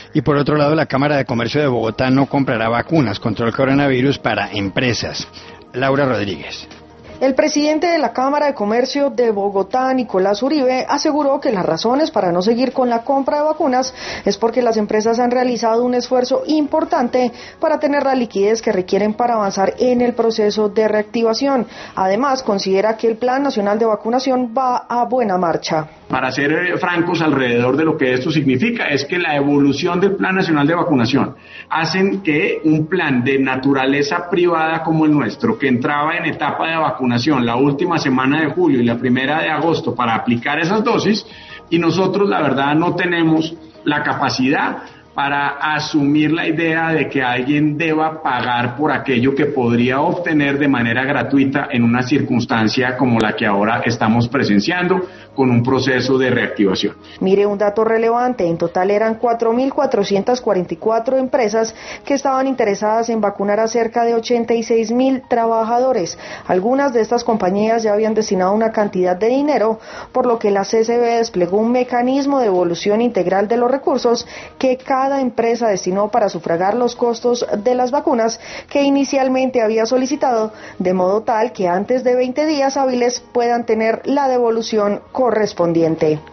Y por otro lado, la Cámara de Comercio de Bogotá no comprará vacunas contra el coronavirus para empresas. Laura Rodríguez. El presidente de la Cámara de Comercio de Bogotá, Nicolás Uribe, aseguró que las razones para no seguir con la compra de vacunas es porque las empresas han realizado un esfuerzo importante para tener la liquidez que requieren para avanzar en el proceso de reactivación. Además, considera que el Plan Nacional de Vacunación va a buena marcha. Para ser francos alrededor de lo que esto significa, es que la evolución del Plan Nacional de Vacunación hacen que un plan de naturaleza privada como el nuestro, que entraba en etapa de vacunación la última semana de julio y la primera de agosto para aplicar esas dosis, y nosotros la verdad no tenemos la capacidad para asumir la idea de que alguien deba pagar por aquello que podría obtener de manera gratuita en una circunstancia como la que ahora estamos presenciando, con un proceso de reactivación. Mire un dato relevante, en total eran 4.444 empresas que estaban interesadas en vacunar a cerca de 86.000 trabajadores. Algunas de estas compañías ya habían destinado una cantidad de dinero, por lo que la CCB desplegó un mecanismo de devolución integral de los recursos que cada empresa destinó para sufragar los costos de las vacunas que inicialmente había solicitado, de modo tal que antes de 20 días hábiles puedan tener la devolución correspondiente.